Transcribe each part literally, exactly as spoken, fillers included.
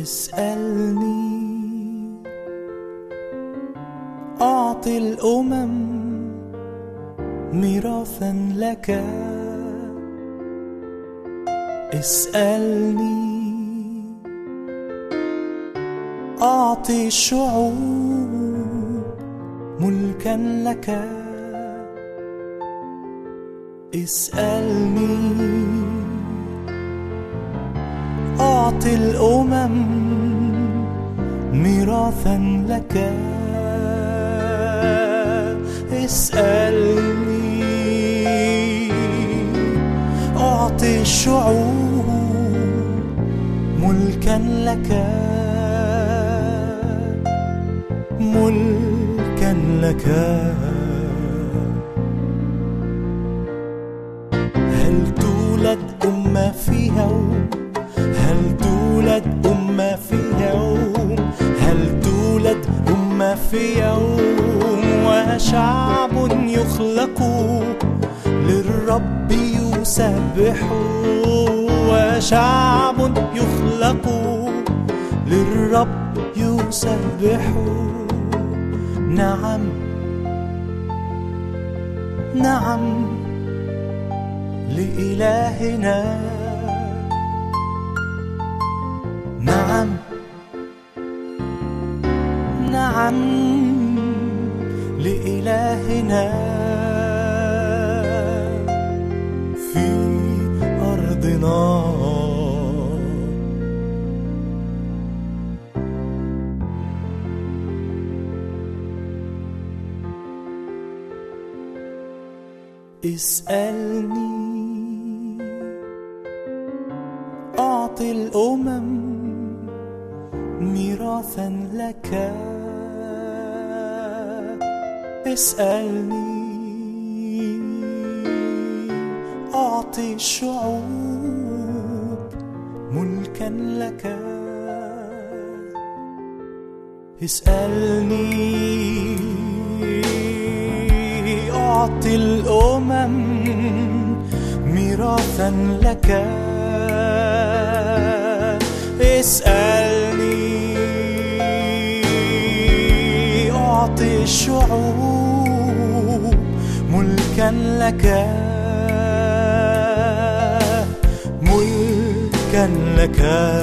اسألني أعطي الأمم ميراثا لك. اسألني أعطي الشعوب ملكا لك. اسألني أعطي الأمم ميراثا لك. اسألني أعطي الشعوب ملكا لك. ملكا لك. هل تولد أمة في يوم؟ هل تولد أمة في يوم؟ هل تولد أمة في يوم وشعب يخلق للرب يسبح؟ وشعب يخلق للرب يسبح. نعم نعم لإلهنا. نعم نعم لإلهنا في أرضنا. اسألني أعطي الأمم ميراثا لك. اسألني أعطي الشعوب ملكا لك. اسألني أعطي الأمم ميراثا لك. اسألني أعطي الشعوب ملكا لك. ملكا لك.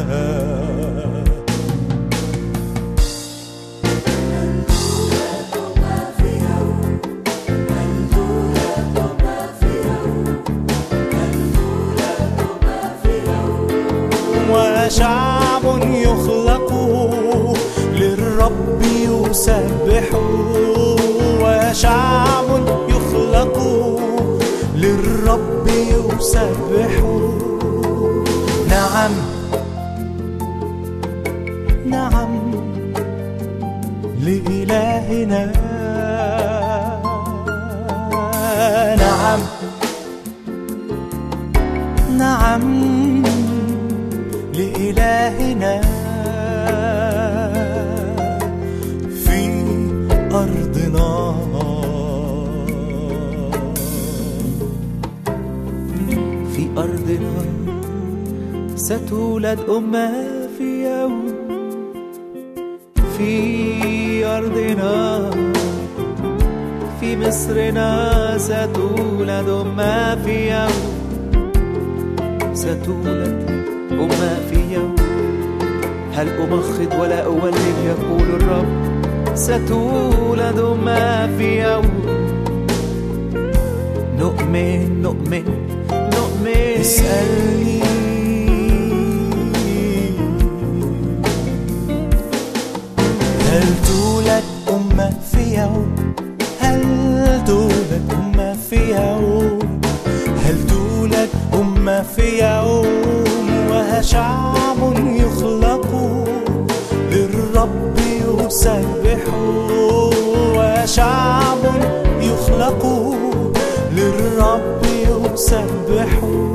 وشعب يخلق للرب يسبح. وشعب يخلق للرب يسبح. نعم نعم لإلهنا. نعم نعم لإلهنا في أرضنا. في أرضنا ستولد أمة في يوم. في أرضنا في مصرنا ستولد أمة في يوم. ستولد أمة في يوم. هل أمخض ولا أولد يقول الرب. ستولد أمة في يوم. نؤمن نؤمن نؤمن. اسألني هل تولد أمة في يوم؟ هل تولد أمة في يوم؟ هل تولد أمة في يوم وشعب يخلق للرب يسبح؟ وشعب يخلق للرب يسبح.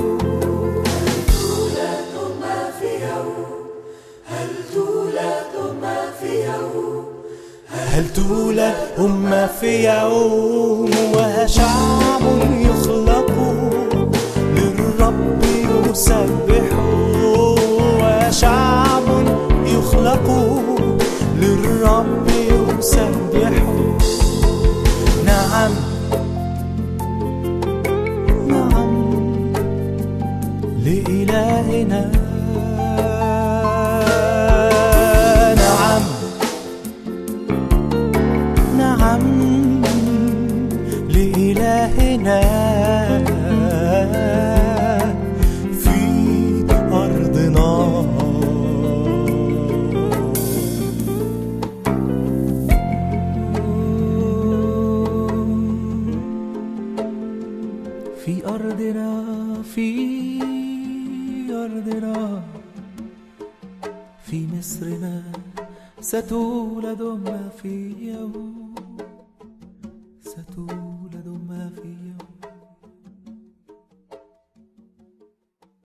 هل تولد أمة في يوم وشعب يخلق للرب يسبح؟ وشعب يخلق يحب. نعم نعم لإلهنا، نعم نعم لإلهنا في أرضنا. في أرضنا في أرضنا في مصرنا ستولد أمة في يوم ستولد